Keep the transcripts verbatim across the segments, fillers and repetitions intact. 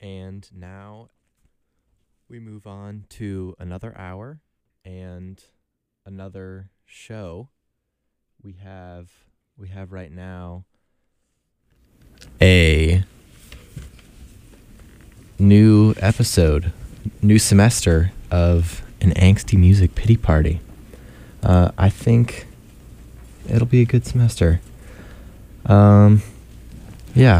And now we move on to another hour and another show. We have we have right now a new episode, new semester of an angsty music pity party. Uh, I think it'll be a good semester. Um, yeah.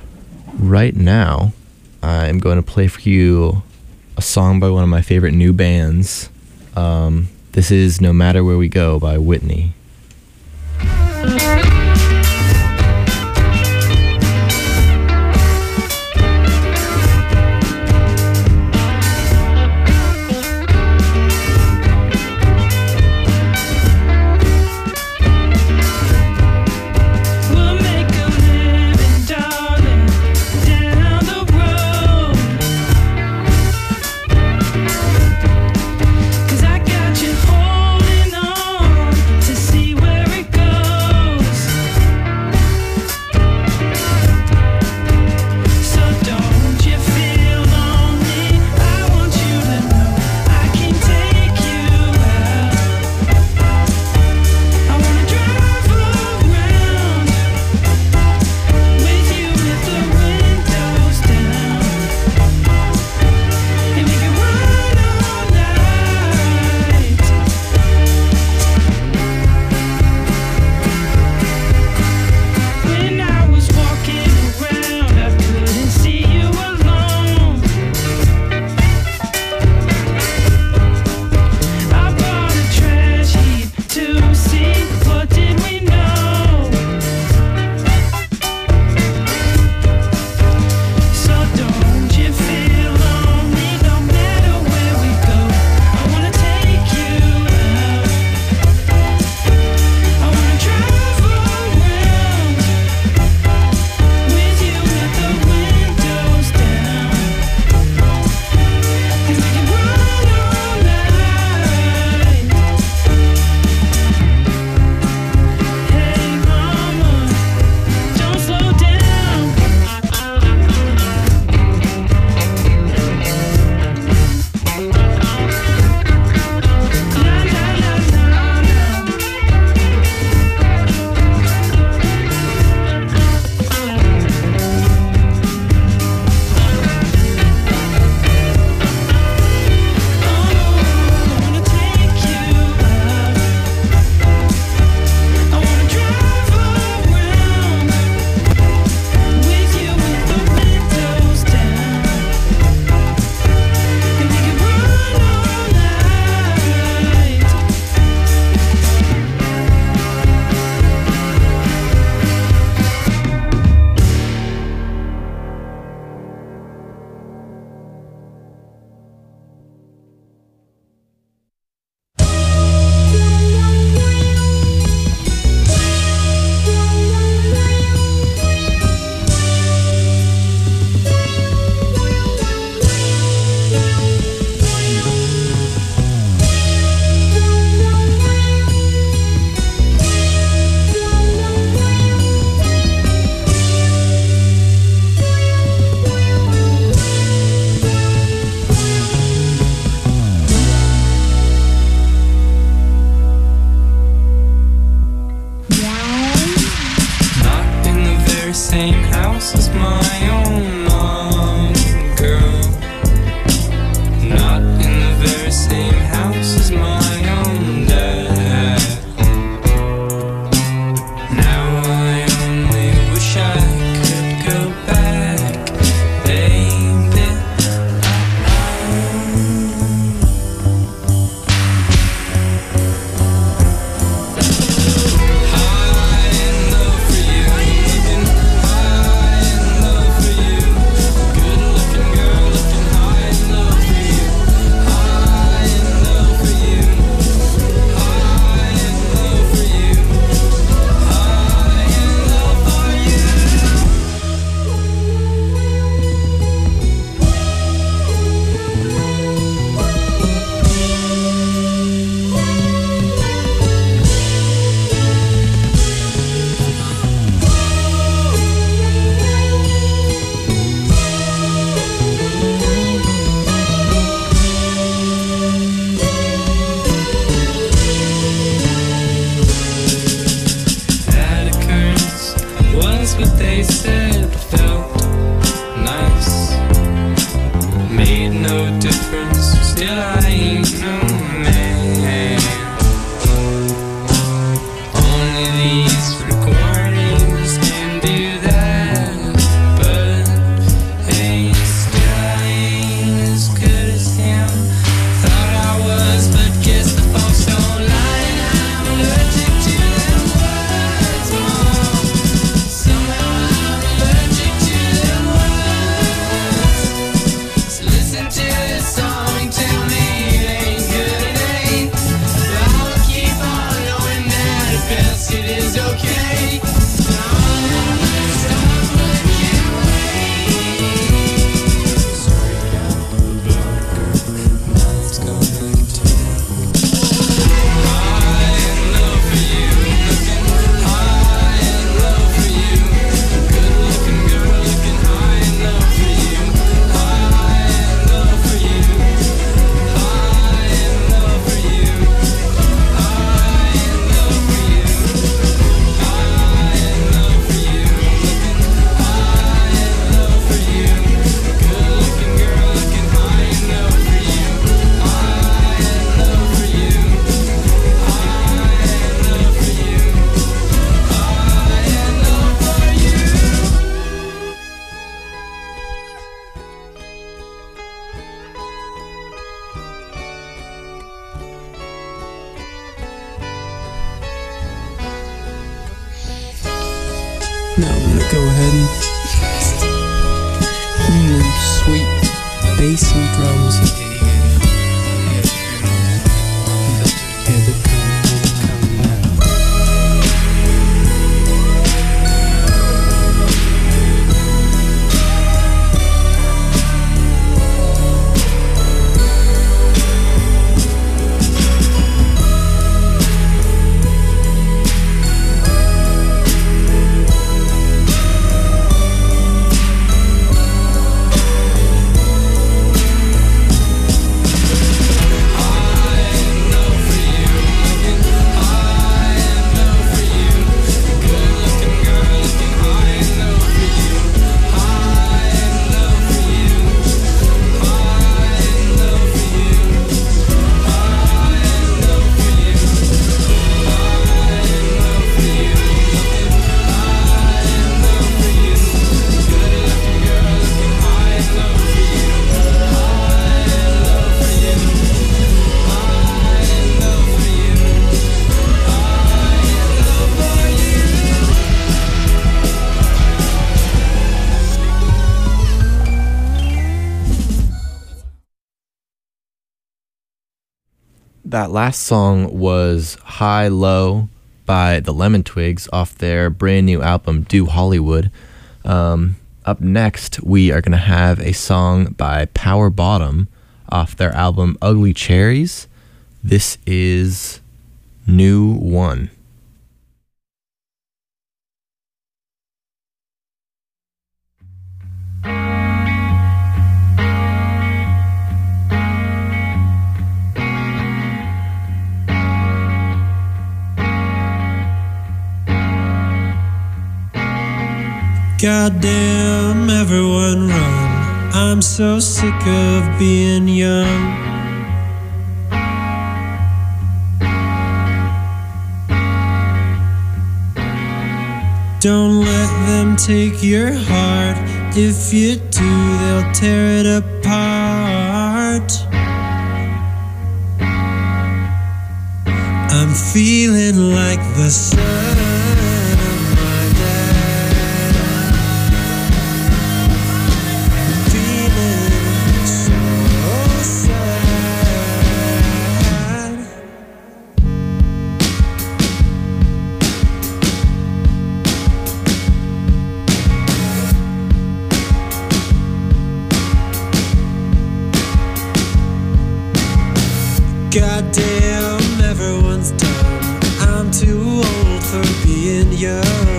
Right now, I'm going to play for you a song by one of my favorite new bands. Um, this is No Matter Where We Go by Whitney. For you said felt nice. Made no difference, still I ain't no man. Only these recordings can do that, but hey, still I ain't as good as him. Thought I was, but guess the folks don't lie, and I'm allergic to them words more. Somehow I'm allergic to them words. So listen to this song, tell me it ain't good, it ain't. But I'll keep on knowing that at best it is okay. I'm gonna stop, but I can't wait. Straight out the blocker, now it's gonna take. High in love for you, looking high in love for you. Good looking girl, looking high in love for you. High in love for you. High in love for you. High in love for you. High in love for you. Looking high in love for you. Good looking girl, looking high in love for you. High in love for you. High in love for you. High in love for you. Now I'm gonna go ahead and bring them sweet bass and drums. Yeah, they're coming, they're coming now. That last song was High Low by the Lemon Twigs off their brand new album, Do Hollywood. Um, up next, we are going to have a song by Power Bottom off their album Ugly Cherries. This is New One. Goddamn, everyone run. I'm so sick of being young. Don't let them take your heart. If you do, they'll tear it apart. I'm feeling like the sun of my dad. Feeling so sad. Goddamn, everyone's dumb. I'm too old for being young.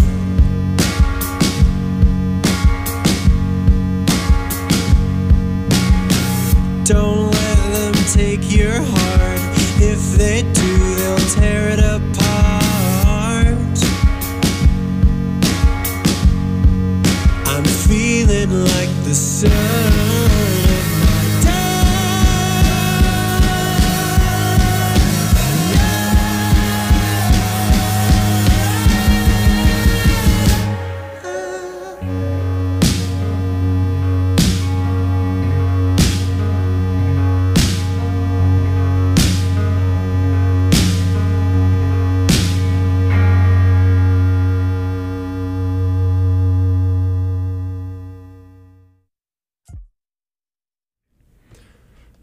Don't let them take your heart. If they do, they'll tear it apart.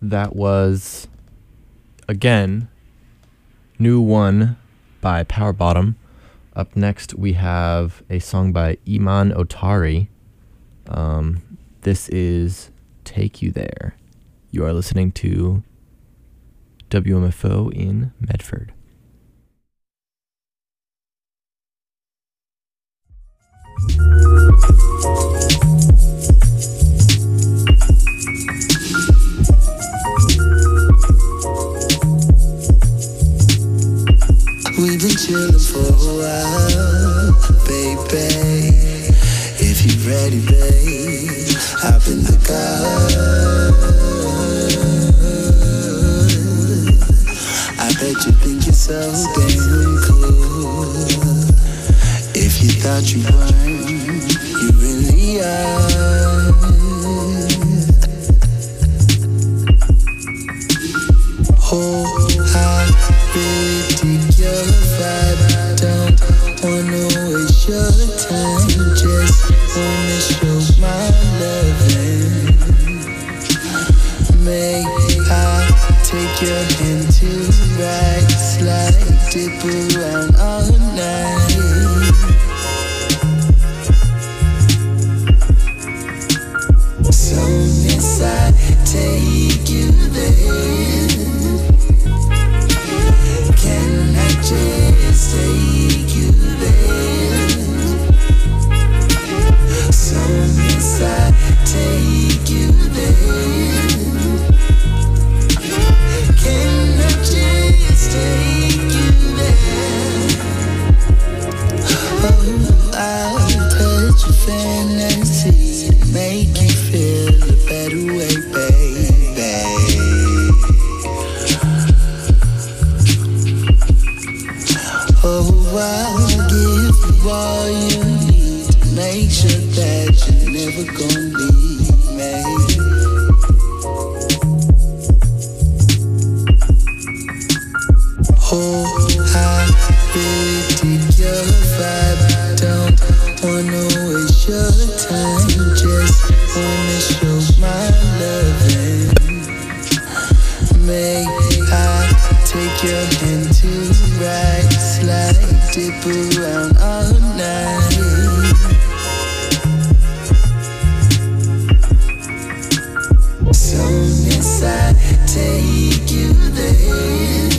that was, again, New One by Power Bottom. Up next, we have a song by Iman Otari. Um, this is Take You There. You are listening to W M F O in Medford. We've been chillin' for a while, baby. If you're ready, babe, hop in the car. I bet you think you're so damn cool. If you thought you weren't, you really are. Oh, I really dig your vibe. Don't wanna waste your time. Just wanna show my loving. May I take your hand to right, slide, dip around all night. So inside, take you there. Can I just take you there? So inside, take you there. Can I just take you there? Oh, I'll touch your fantasy to make you feel a better way, baby. Oh, I'll give you all you need to make sure that you're never gonna leave me. Oh, I really dig your vibe. Don't wanna waste your time. Just wanna show my loving. May I take your hand to right, slide, dip around all night. So inside, take you there.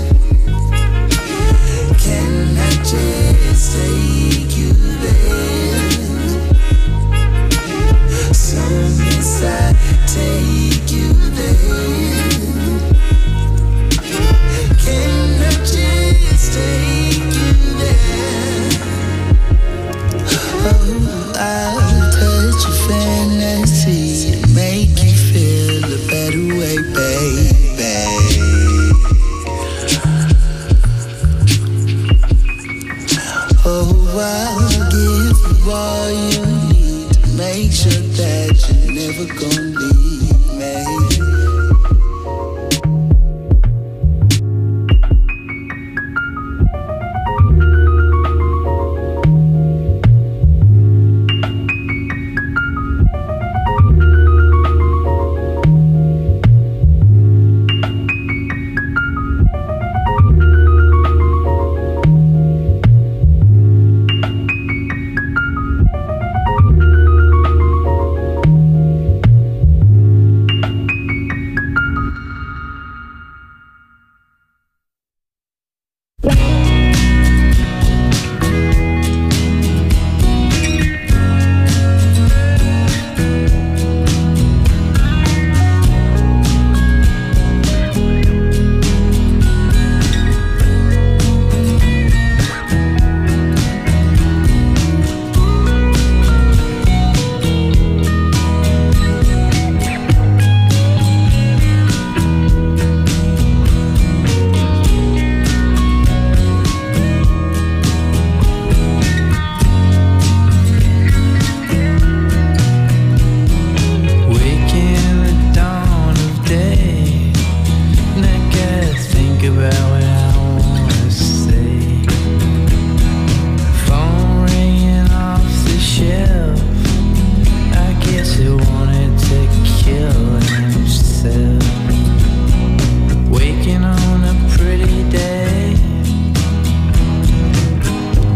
Can I just take you there? So inside, take you there. Can I just take you there? Oh, I'll touch your fantasy to make you feel a better way, baby. Oh, I'll give you all you need to make sure that you're never gonna leave me.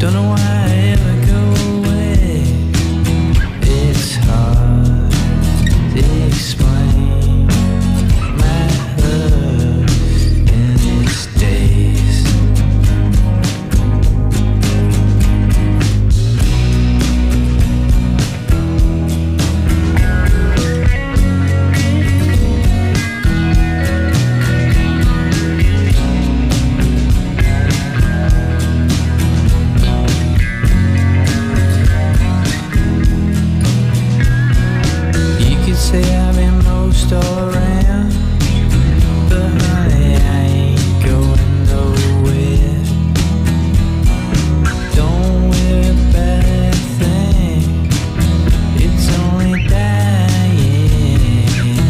Don't know why I ever go away. It's hard to explain my love in these days. You could say I've been most all around, but honey, I ain't going nowhere. Don't worry about a thing, it's only dying.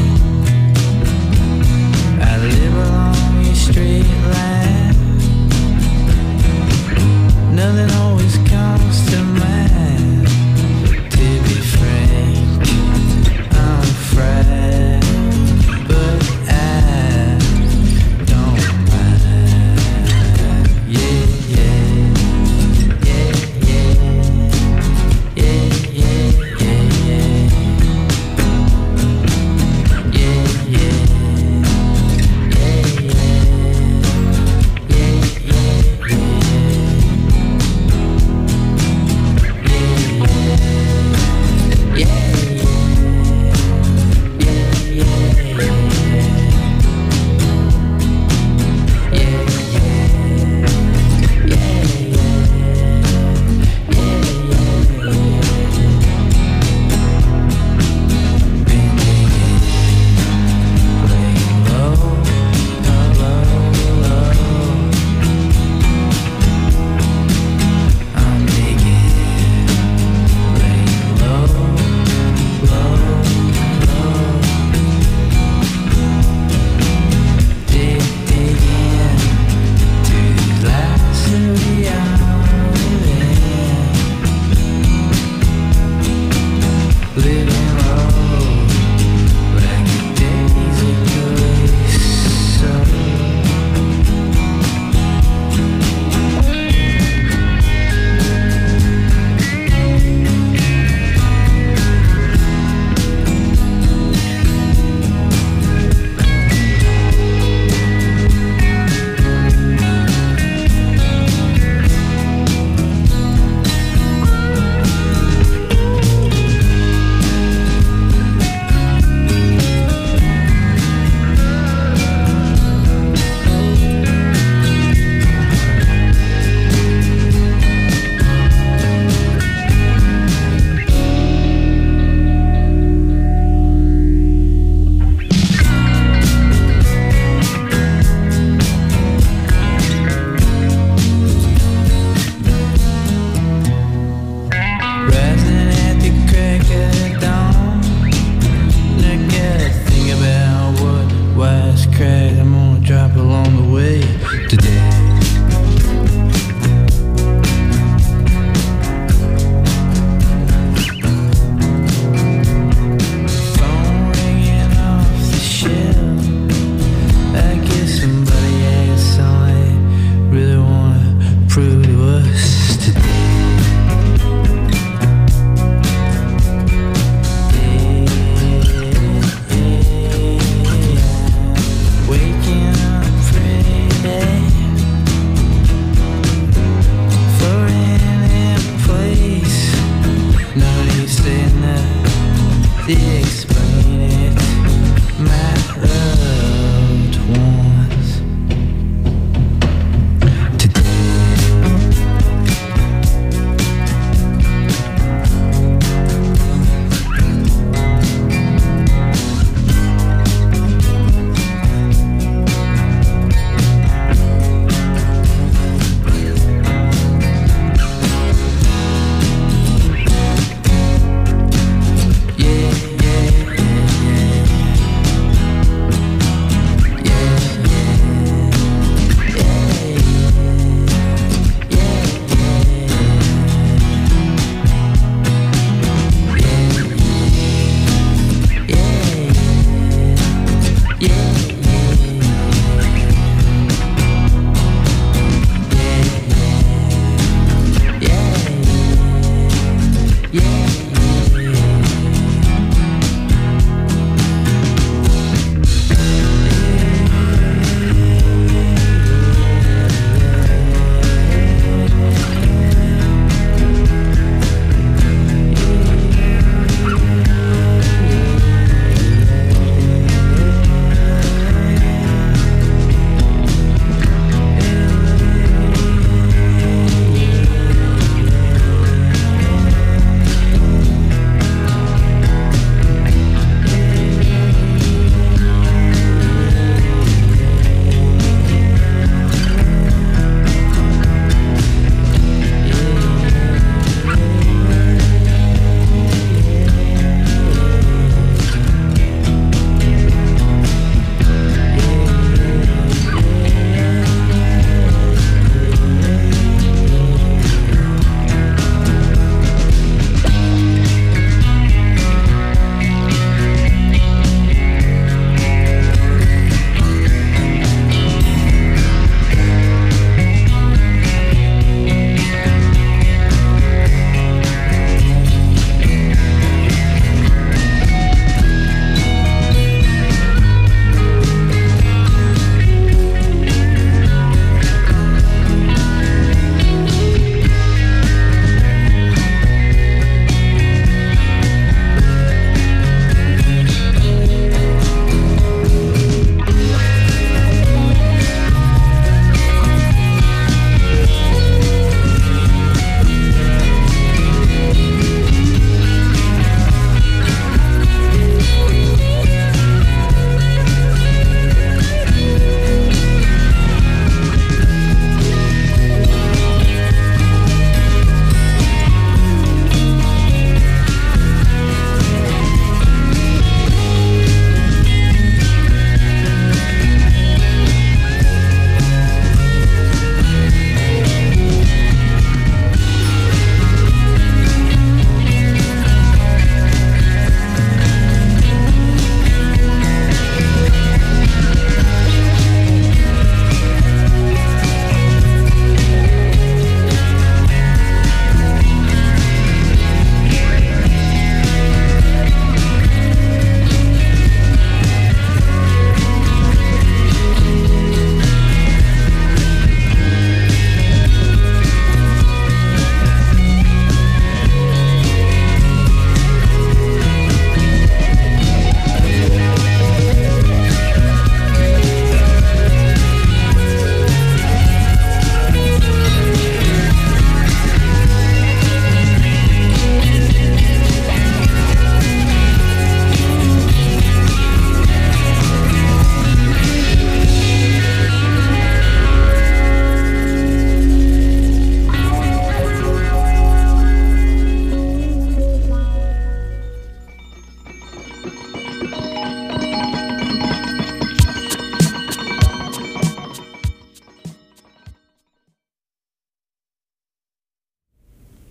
I live along your straight line, nothing always comes to mind. To be frank, I'm afraid, but I don't mind. Yeah, yeah, yeah, yeah, yeah, yeah, yeah, yeah, yeah, yeah, yeah, yeah, yeah, yeah.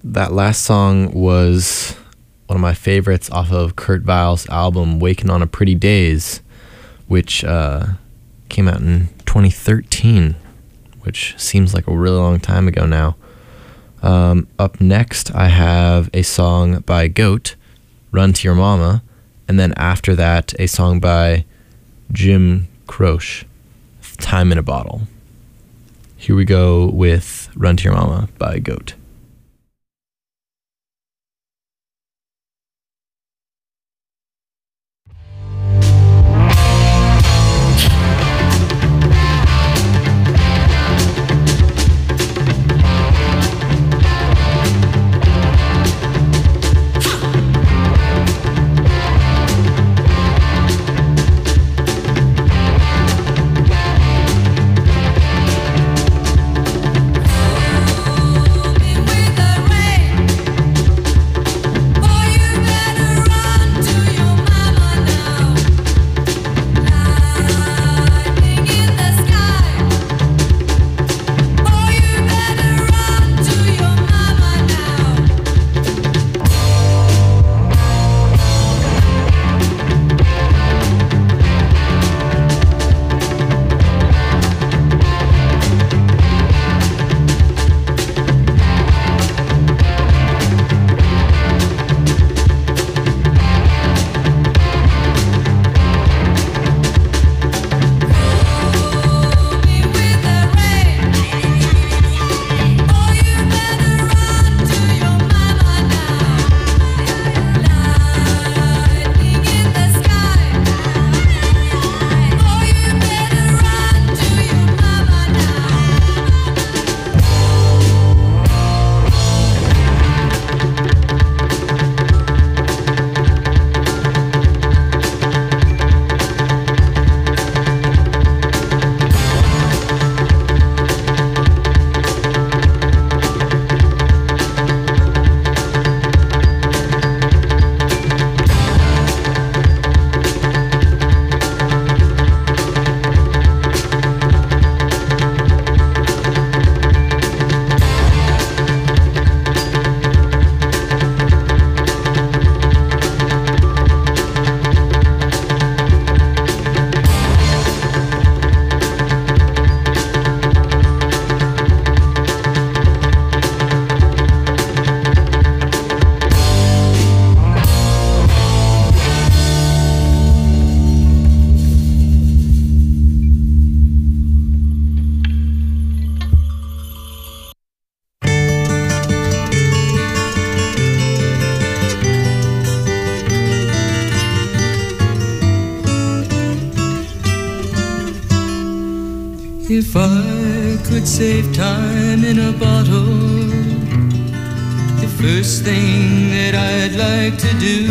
that last song was one of my favorites off of Kurt Weill's album Waking on a Pretty Days, which uh, came out in twenty thirteen, which seems like a really long time ago now. Um, up next, I have a song by Goat, Run to Your Mama, and then after that, a song by Jim Croce, Time in a Bottle. Here we go with Run to Your Mama by Goat. If I could save time in a bottle, the first thing that I'd like to do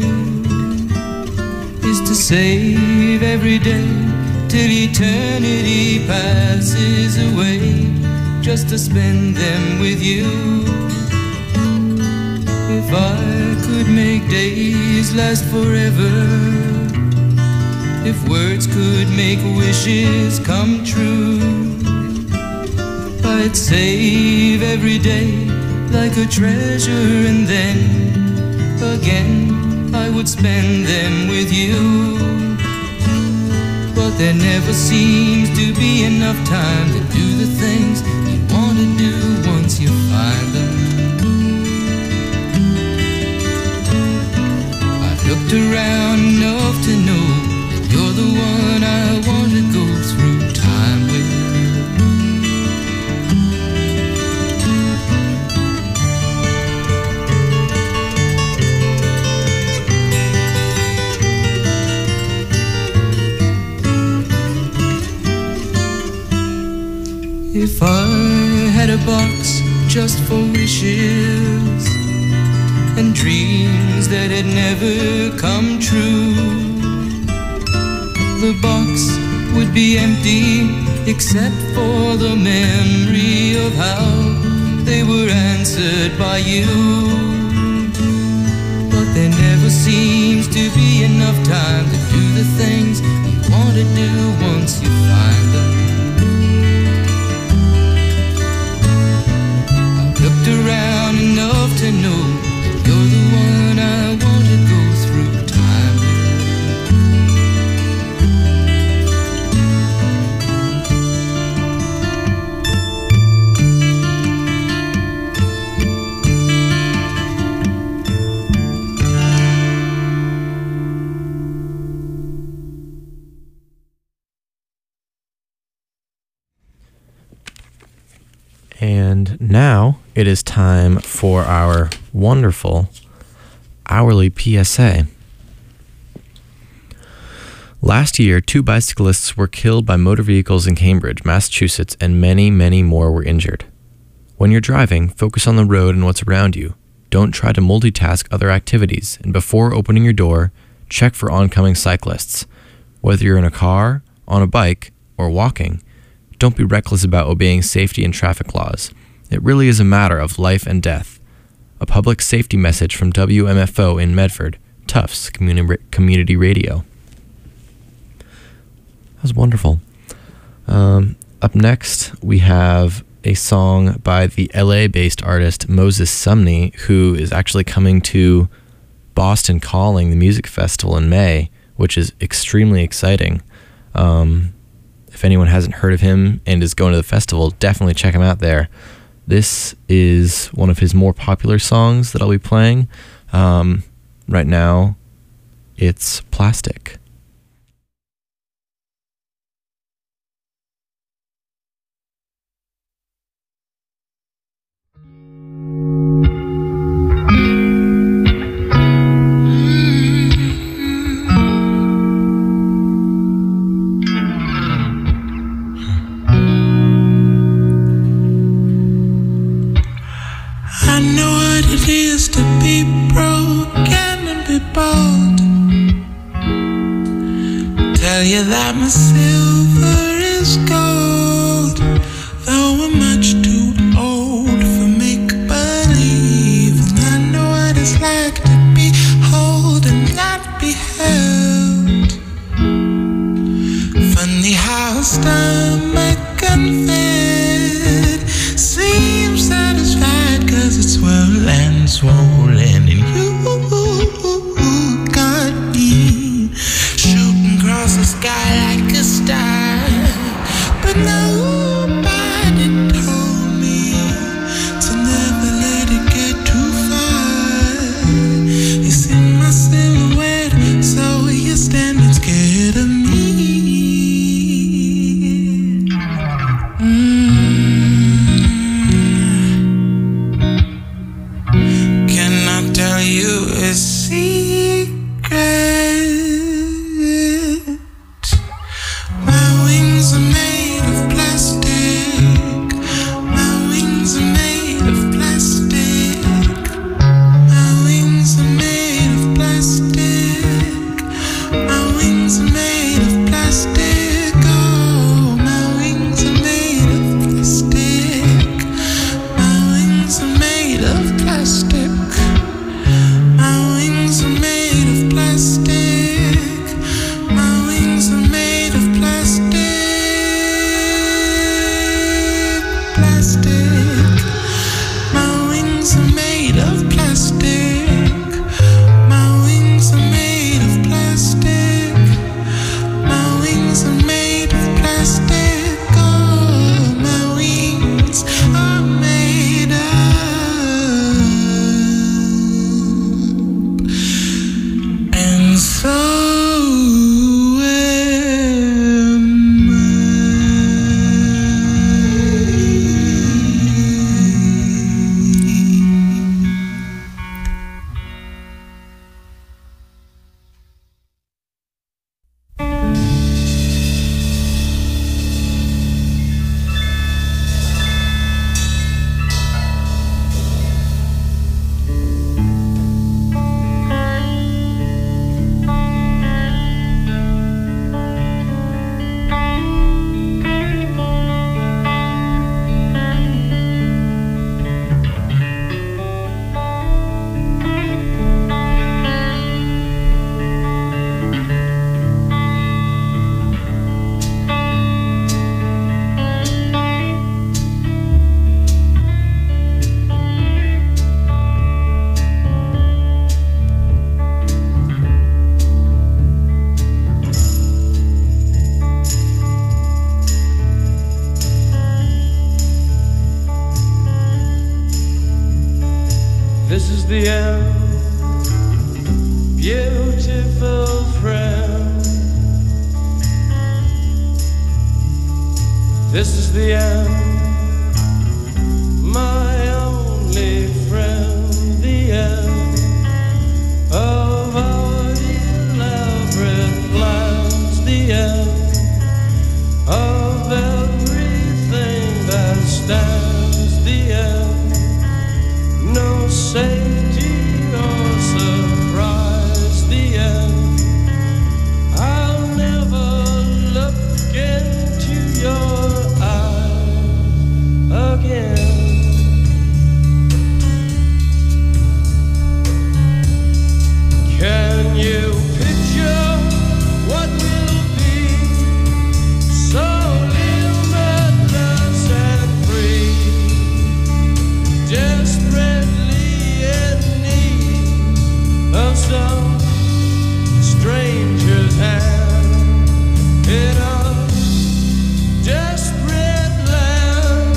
is to save every day till eternity passes away, just to spend them with you. If I could make days last forever, if words could make wishes come true, I'd save every day like a treasure, and then again I would spend them with you. But there never seems to be enough time to do the things you want to do once you find them. I've looked around enough to know you're the one I want to go through time with. If I had a box just for wishes and dreams that had never come true, the box would be empty except for the memory of how they were answered by you. But there never seems to be enough time to do the things you want to do once you find them. I've looked around enough now it is time for our wonderful hourly P S A. Last year, two bicyclists were killed by motor vehicles in Cambridge, Massachusetts, and many, many more were injured. When you're driving, focus on the road and what's around you. Don't try to multitask other activities, and before opening your door, check for oncoming cyclists. Whether you're in a car, on a bike, or walking, don't be reckless about obeying safety and traffic laws. It really is a matter of life and death. A public safety message from W M F O in Medford, Tufts Communi- Community Radio. That was wonderful. Um, up next, we have a song by the L A-based artist Moses Sumney, who is actually coming to Boston Calling, the music festival in May, which is extremely exciting. Um, if anyone hasn't heard of him and is going to the festival, definitely check him out there. This is one of his more popular songs that I'll be playing. Um, right now, it's Plastic. I know what it is to be broken and be bold. Tell you that my silver is gold, though I'm much too old for make-believe. And I know what it's like to be whole and not be held. Funny how a stomach unfed seems satisfied, 'cause it's swell and swollen, and you got me shooting across the sky like a star. But nobody told me to never let it get too far. You see my silhouette, so you're standing scared of me. You a secret. My wings are made of plastic. My wings are made of plastic. My wings are made of plastic. My wings are made of plastic. Oh, my wings are made of plastic. My wings are made of plastic. My wings are made of plastic. My wings are made of plastic. Plastic. My wings are made of plastic. My wings are made of plastic. My wings are made of plastic. Oh, my wings are made of. And so am This is the end, beautiful friend. This is the end, my only friend, the end of our elaborate plans, the end of everything that stands, the end, no safety or surprise, the end. I'll never look into your eyes again. Can you picture what will be so limitless and free, desperately in need of some stranger's hand in a desperate land?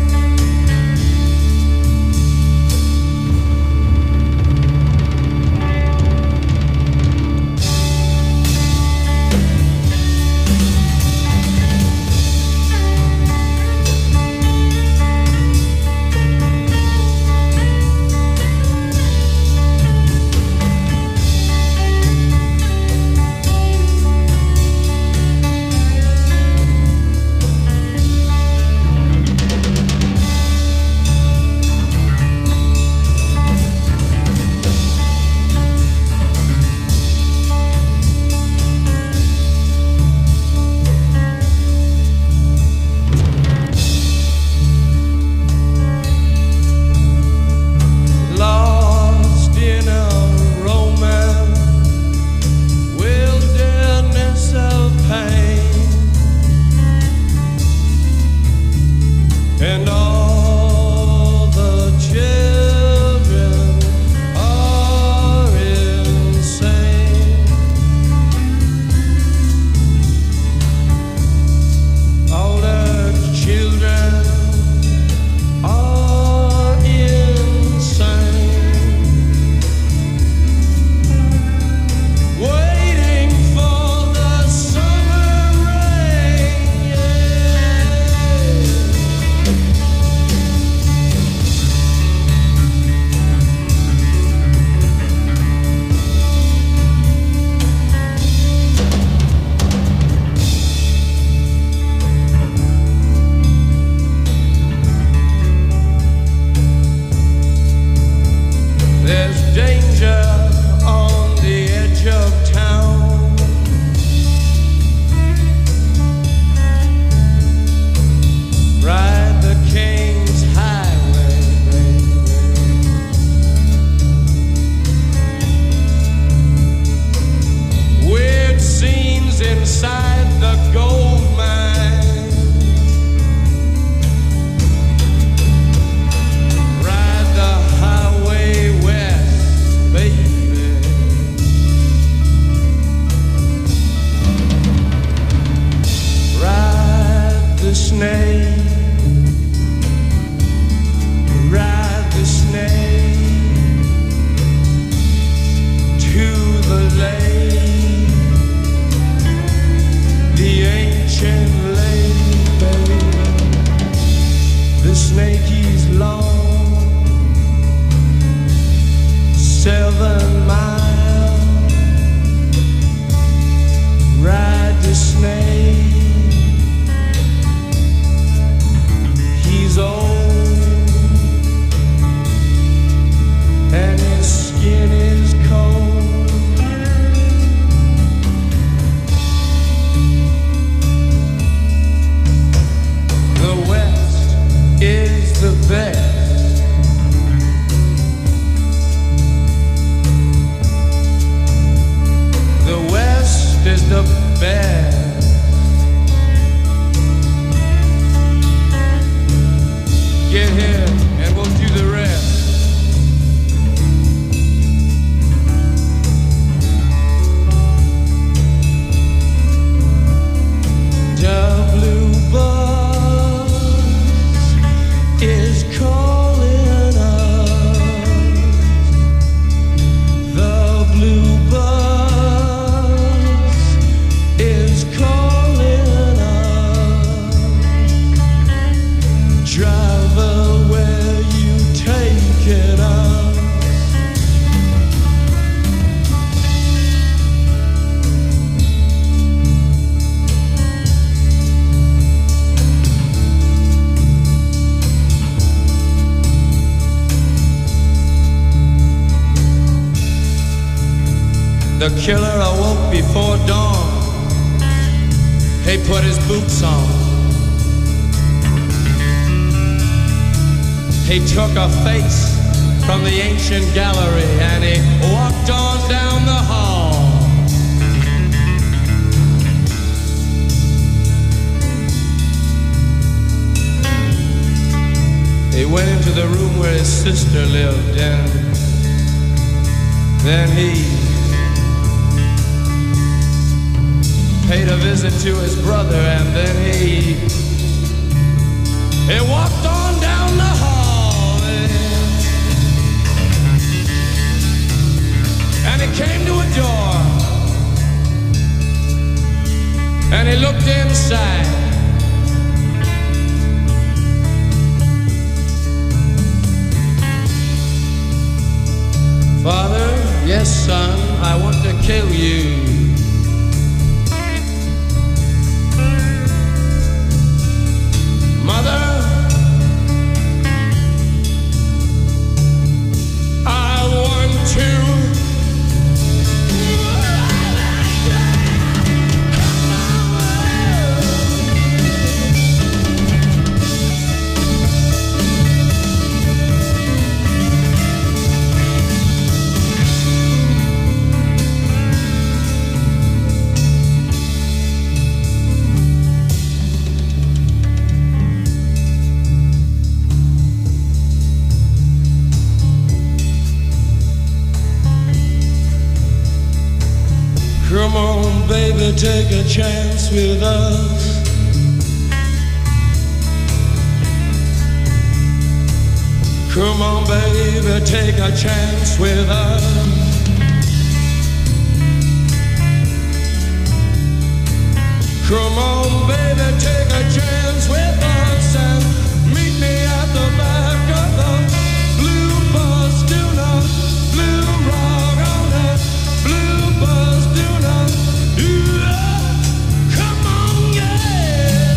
Lost in a romance, wilderness of pain, and all the children are insane. All the children are insane, waiting for the summer rain. There's danger on the edge of town. Ride the King's Highway, baby. Weird scenes inside the gold mine. Ride the highway west, baby. Ride the snake. Ride the snake to the lake, the ancient lake, baby. The snake is long, seven miles. Ride the snake. He's old and his skin is cold. The West is the best. The West is the best. The killer awoke before dawn. He put his boots on. He took a face from the ancient gallery and he walked on down the hall. He went into the room where his sister lived and then he paid a visit to his brother and then he he walked on down the hall and he came to a door and he looked inside. Father, yes son, I want to kill you. Mother, I want to. Come on, baby, take a chance with us. Come on, baby, take a chance with us. Come on, baby, take a chance with us and meet me at the back of the blue bus. Do not blue rock on that blue bus. Do not. Ooh, come on, yeah.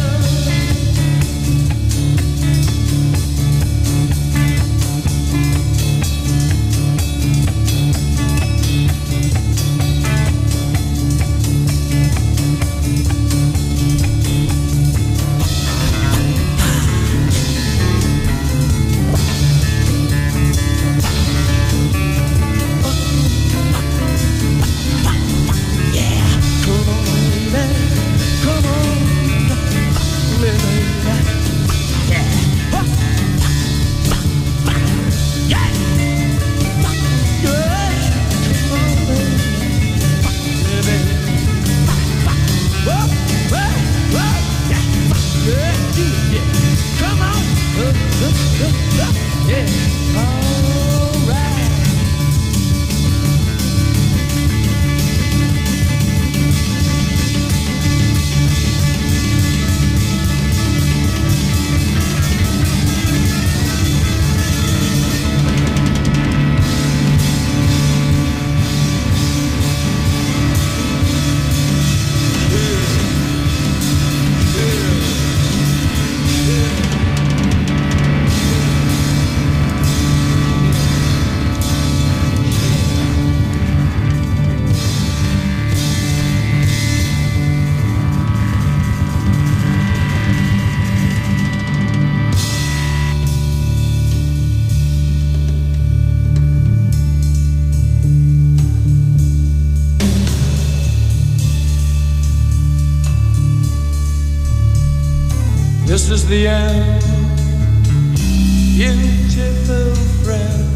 This is the end, beautiful friend.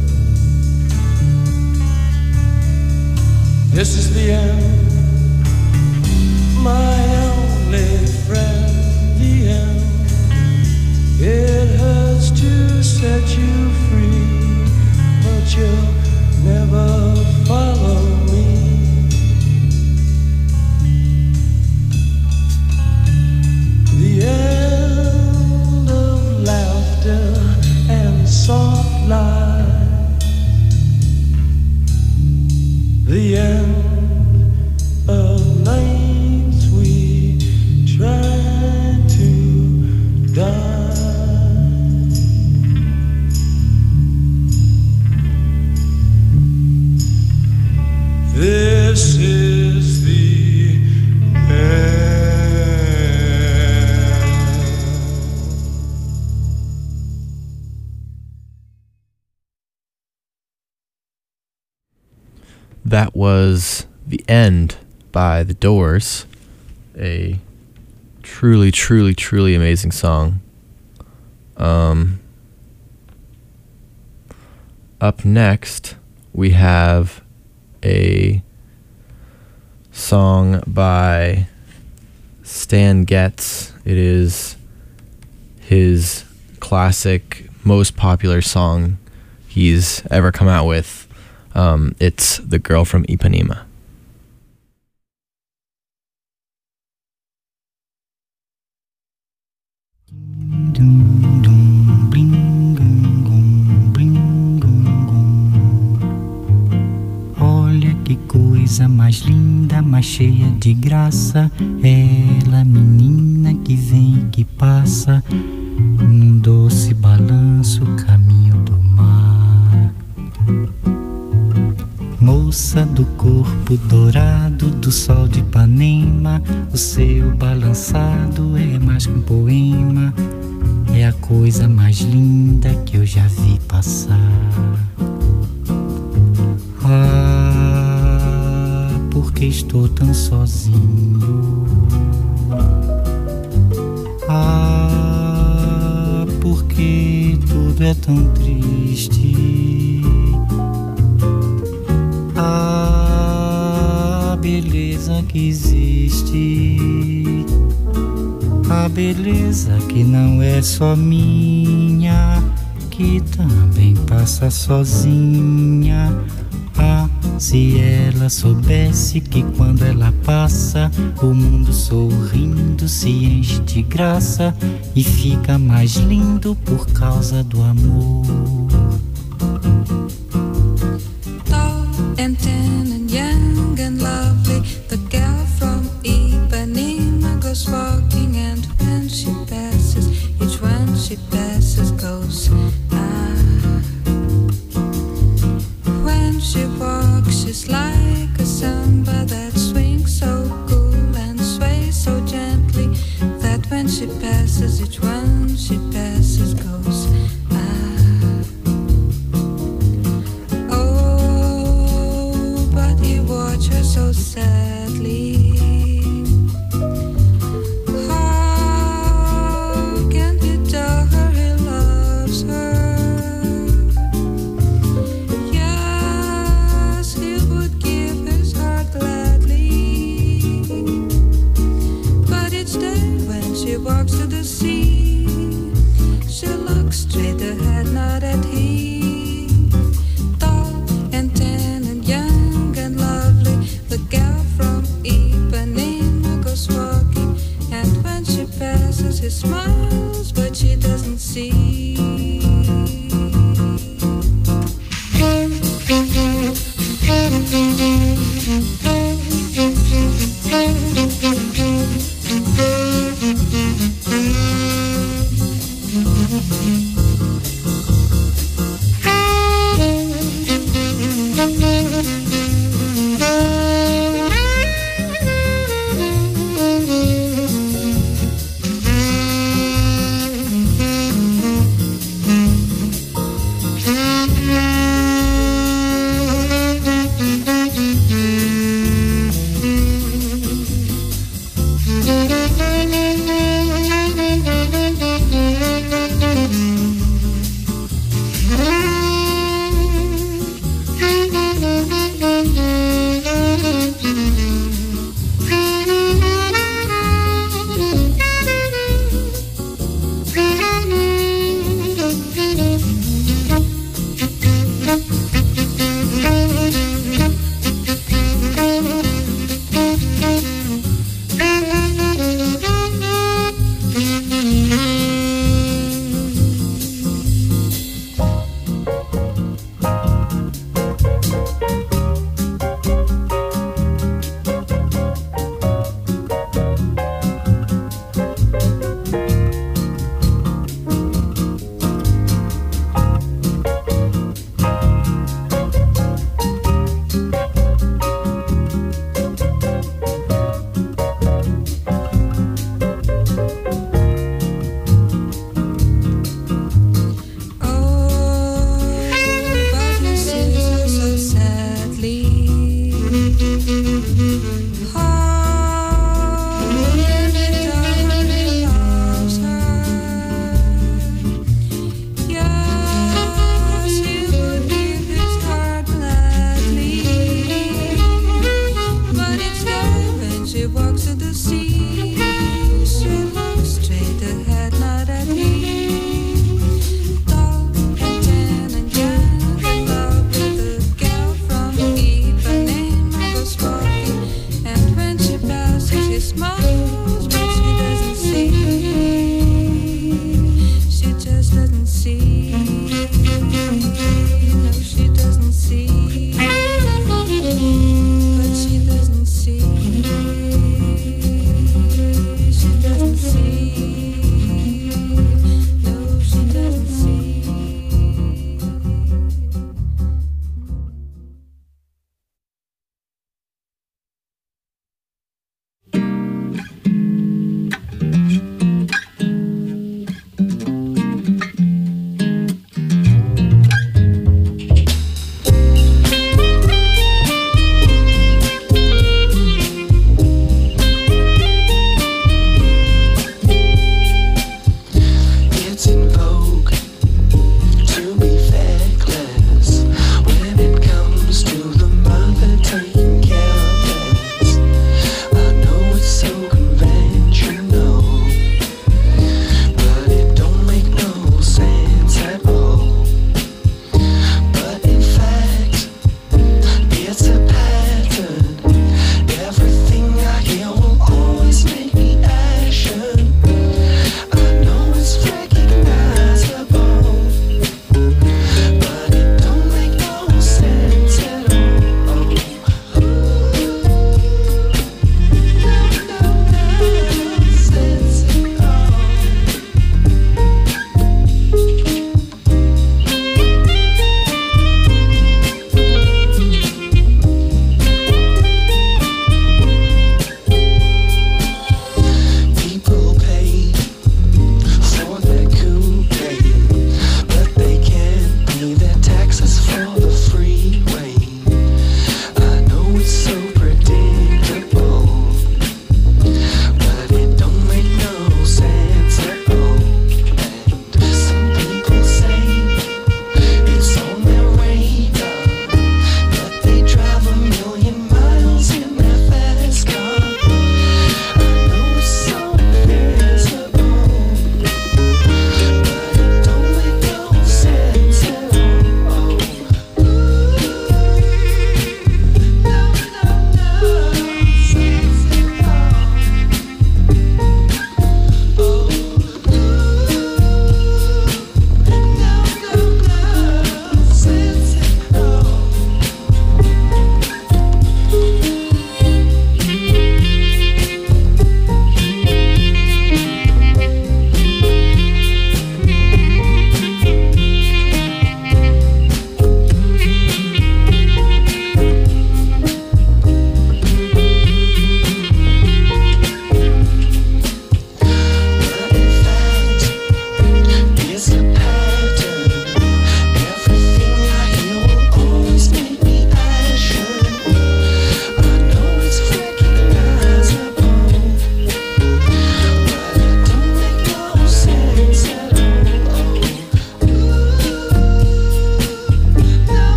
This is the end, my only friend. The end. It hurts to set you free, but you'll never follow me. The end of laughter and soft lies. The end of nights we tried to die. This this is the end. That was The End by The Doors, a truly, truly, truly amazing song. Um, up next, we have a song by Stan Getz. It is his classic, most popular song he's ever come out with. Um, it's The Girl from Ipanema. Dum, dum, bling, gum, gum, bling, gum, gum. Olha que coisa mais linda, mais cheia de graça. Ela, menina que vem e que passa, num doce balanço, caminho do mar. Moça do corpo dourado do sol de Ipanema, o seu balançado é mais que um poema, é a coisa mais linda que eu já vi passar. Ah, porque estou tão sozinho. Ah, porque tudo é tão triste. A beleza que existe, a beleza que não é só minha, que também passa sozinha. Ah, se ela soubesse que quando ela passa, o mundo sorrindo se enche de graça e fica mais lindo por causa do amor. And tan and young and lovely, the girl from Ipanema goes walking, and when she passes, each one she passes goes ah. When she walks, she's like a samba that swings so cool and sways so gently, that when she passes, each one she passes goes ah. Watch her so sadly. How can he tell her he loves her? Yes, he would give his heart gladly.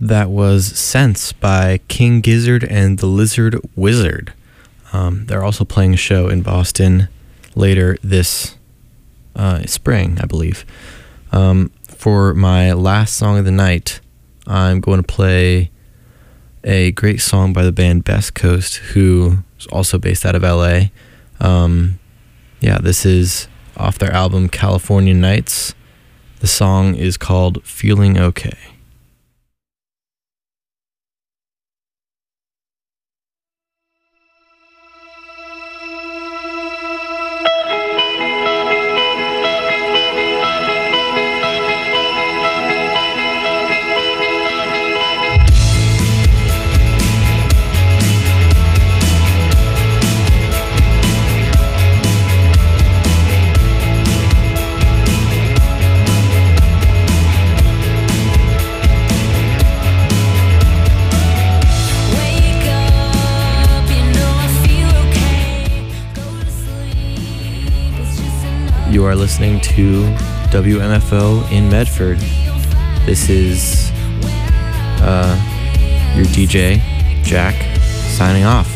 That was Sense by King Gizzard and the Lizard Wizard. Um, they're also playing a show in Boston later this uh, spring, I believe. Um, for my last song of the night, I'm going to play a great song by the band Best Coast, who is also based out of L A. Um, yeah, this is off their album California Nights. The song is called Feeling Okay. You are listening to W M F O in Medford. This is uh, your D J, Jack, signing off.